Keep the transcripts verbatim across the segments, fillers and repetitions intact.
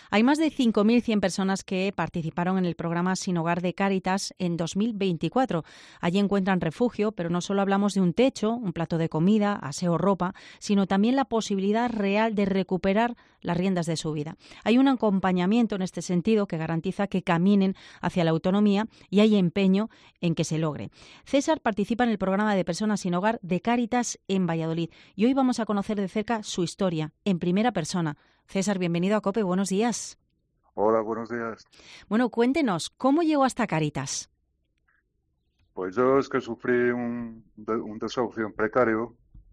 Hay más de cinco mil cien personas que participaron en el programa Sin Hogar de Cáritas en dos mil veinticuatro. Allí encuentran refugio, pero no solo hablamos de un techo, un plato de comida, aseo, ropa, sino también la posibilidad real de recuperar las riendas de su vida. Hay un acompañamiento en este sentido que garantiza que caminen hacia la autonomía y hay empeño en que se logre. César participa en el programa de Personas Sin Hogar de Cáritas en Valladolid y hoy vamos a conocer de cerca su historia, en primera persona. César, bienvenido a COPE, buenos días. Hola, buenos días. Bueno, cuéntenos, ¿cómo llegó hasta Cáritas? Pues yo es que sufrí un, un desahucio precario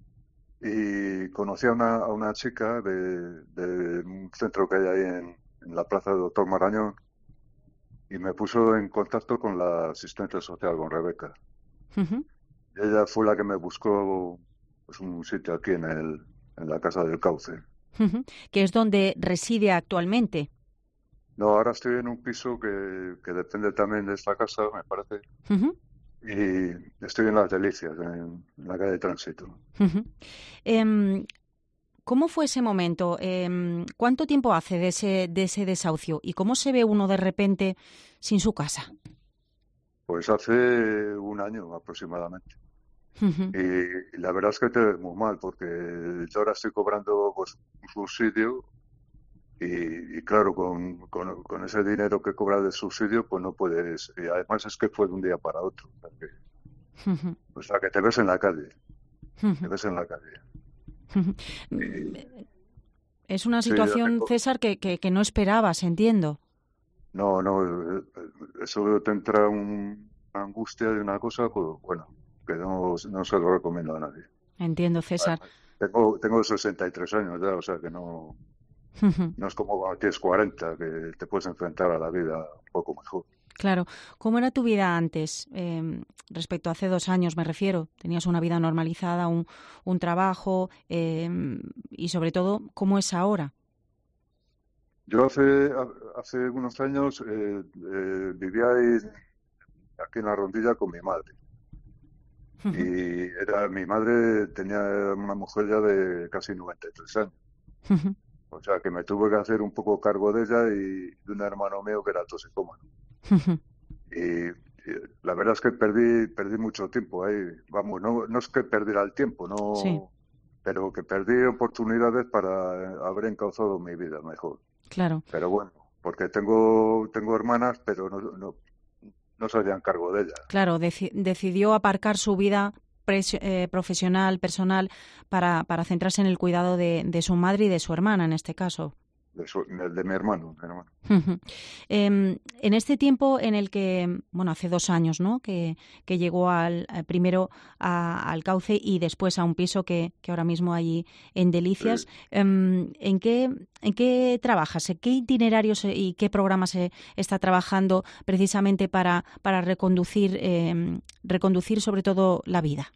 y conocí a una, a una chica de, de un centro que hay ahí en, en la plaza de Doctor Marañón y me puso en contacto con la asistente social, con Rebeca. Uh-huh. Y ella fue la que me buscó pues, un sitio aquí en, el, en la Casa del Cauce. Uh-huh. Que es donde reside actualmente. No, ahora estoy en un piso que, que depende también de esta casa, me parece. Uh-huh. Y estoy en Las Delicias, en, en la calle de Tránsito. Uh-huh. Eh, ¿Cómo fue ese momento? Eh, ¿Cuánto tiempo hace de ese, de ese desahucio? ¿Y cómo se ve uno de repente sin su casa? Pues hace un año aproximadamente. Uh-huh. Y, y la verdad es que te ves muy mal, porque yo ahora estoy cobrando pues, un subsidio y, y claro, con, con, con ese dinero que cobras de subsidio, pues no puedes. Y además es que fue de un día para otro. O sea que, Uh-huh. o sea, que te ves en la calle. Uh-huh. Te ves en la calle. Uh-huh. Y, Es una sí, yo situación, tengo... César, que, que, que no esperabas, entiendo. No, no, eso te entra un, una angustia de una cosa, pues bueno, que no, no se lo recomiendo a nadie. Entiendo, César. Tengo, tengo sesenta y tres años ya, o sea que no, Uh-huh. no es como cuando tienes cuarenta, que te puedes enfrentar a la vida un poco mejor. Claro. ¿Cómo era tu vida antes? Eh, respecto a hace dos años, me refiero. ¿Tenías una vida normalizada, un, un trabajo? Eh, y sobre todo, ¿cómo es ahora? Yo hace, hace unos años eh, eh, vivía ahí, aquí en la Rondilla con mi madre. Uh-huh. Y era, mi madre tenía una mujer ya de casi noventa y tres años. Uh-huh. O sea que me tuve que hacer un poco cargo de ella y de un hermano mío que era toxicómano. Uh-huh. Y, y la verdad es que perdí, perdí mucho tiempo ahí. Vamos, no, no es que perdiera el tiempo, Sí, no, pero que perdí oportunidades para haber encauzado mi vida mejor. claro. Pero bueno, porque tengo, tengo hermanas, pero no, no, no se hacían cargo de ellas. Claro, deci- decidió aparcar su vida pres- eh, profesional, personal, para, para centrarse en el cuidado de, de su madre y de su hermana, en este caso. De, su, de mi hermano, mi hermano. Ujú. Eh, en este tiempo en el que, bueno, hace dos años, ¿no? Que, que llegó al, eh, primero a- al Cauce y después a un piso que, que ahora mismo hay en Delicias. Sí. Eh, ¿en qué, en qué trabajas? ¿En qué itinerarios y qué programas se está trabajando precisamente para, para reconducir, eh, reconducir sobre todo la vida?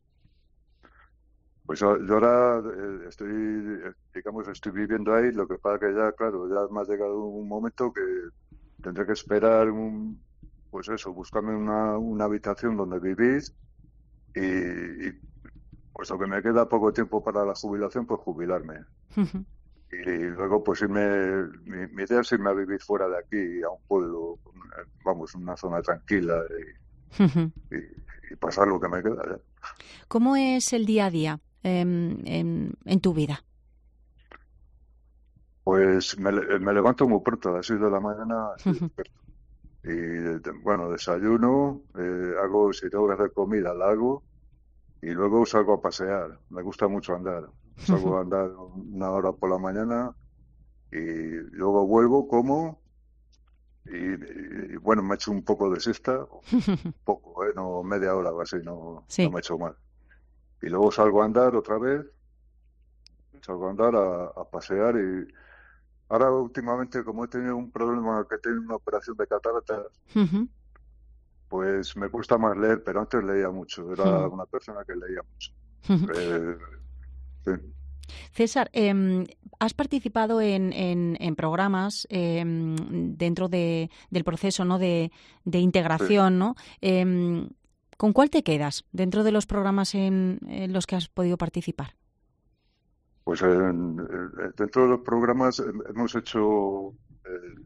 Pues yo yo ahora eh, estoy, eh, digamos, estoy viviendo ahí, lo que pasa que ya, claro, ya me ha llegado un momento que tendré que esperar un, pues eso, buscarme una, una habitación donde vivir y, y puesto que me queda poco tiempo para la jubilación, pues jubilarme. Ujú. Y luego pues irme, mi, mi idea es irme a vivir fuera de aquí, a un pueblo, vamos, una zona tranquila Ujú. y, y, y pasar lo que me queda ya. ¿Cómo es el día a día em, en, en tu vida? Pues me, le- me levanto muy pronto, a las seis de la mañana estoy Ujú. despierto. Y de- bueno, desayuno, eh, hago, si tengo que hacer comida, la hago y luego salgo a pasear. Me gusta mucho andar. Ujú. Salgo a andar una hora por la mañana y luego vuelvo, como y, y, bueno, me echo un poco de siesta, poco, ¿eh? No media hora o así, no, no Sí. me echo mal. Y luego salgo a andar otra vez, salgo a andar a, a pasear y ahora últimamente como he tenido un problema, que he tenido una operación de cataratas, Ujú. pues me cuesta más leer, pero antes leía mucho. Era Ujú. una persona que leía mucho. Ujú. Eh, sí, César, em, has participado en, en- en programas em, dentro de- del proceso, ¿no? de, de sí. integración, ¿no? Em, ¿con cuál te quedas dentro de los programas en, en los que has podido participar? Pues en- eh, dentro de los programas eh, hemos hecho, eh,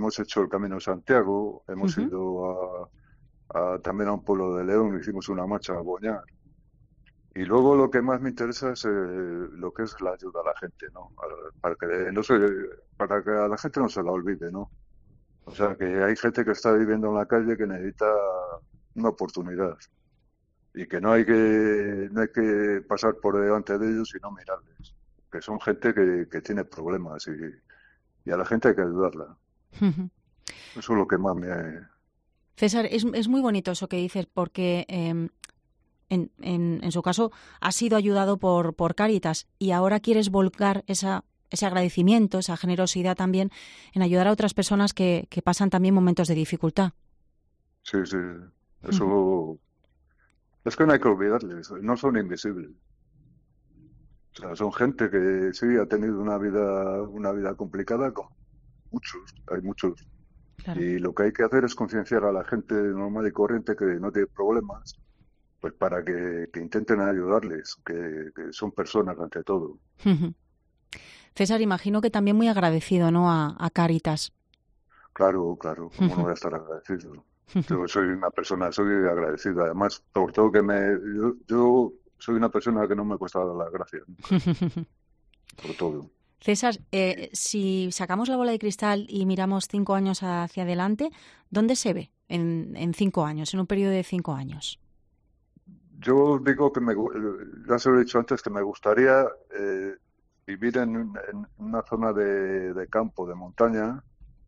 hemos hecho el Camino de Santiago, hemos Ujú. ido a, a- también a un pueblo de León, hicimos una marcha a Boñar. Y luego lo que más me interesa es eh, lo que es la ayuda a la gente, ¿no? A- Para que no se, para que a la gente no se la olvide, ¿no? O sea, que hay gente que está viviendo en la calle que necesita una oportunidad y que no hay que no hay que pasar por delante de ellos y no mirarles, que son gente que, que tiene problemas y, y a la gente hay que ayudarla. Ujú. Eso es lo que más me... César, es, es muy bonito eso que dices porque em, en, en, en su caso has sido ayudado por, por Cáritas y ahora quieres volcar esa, ese agradecimiento, esa generosidad también en ayudar a otras personas que, que pasan también momentos de dificultad. Sí, sí, Ujú. eso es que no hay que olvidarles, no son invisibles. O sea, son gente que sí ha tenido una vida, una vida complicada, como muchos, hay muchos. Claro. Y lo que hay que hacer es concienciar a la gente normal y corriente que no tiene problemas, pues para que, que intenten ayudarles, que, que son personas ante todo. Ujú. César, imagino que también muy agradecido, ¿no? A, a Cáritas. Claro, claro, ¿cómo no Ujú. voy a estar agradecido? Yo soy una persona, soy agradecido. Además, sobre todo que me, yo, yo soy una persona que no me cuesta dar las gracias nunca, por todo. César, Y eh, si sacamos la bola de cristal y miramos cinco años hacia adelante, ¿dónde se ve en, en cinco años, en un periodo de cinco años? yo digo que me, gu- eh, ya se lo he dicho antes, que me gustaría eh, vivir en, un- en una zona de, de campo, de montaña,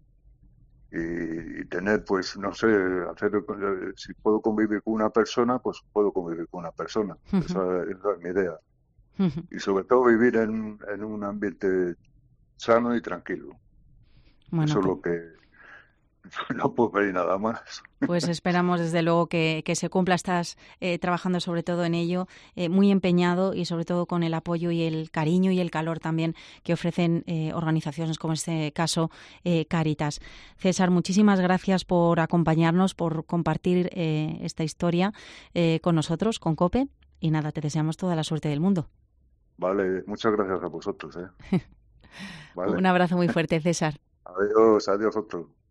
y, y tener, pues, no sé, hacer, eh, si puedo convivir con una persona, pues puedo convivir con una persona. Ujú. Esa, esa es mi idea. Ujú. Y sobre todo vivir en, en un ambiente sano y tranquilo. Bueno, Eso es pues, lo que no puedo pedir nada más. pues esperamos desde luego que, que se cumpla. Estás eh, trabajando sobre todo en ello, eh, muy empeñado y sobre todo con el apoyo y el cariño y el calor también que ofrecen eh, organizaciones como en este caso eh, Cáritas. César, muchísimas gracias por acompañarnos, por compartir eh, esta historia eh, con nosotros, con COPE. Y nada, te deseamos toda la suerte del mundo. Vale, muchas gracias a vosotros, ¿eh? Un Vale. abrazo muy fuerte, César. Adiós, adiós, otro.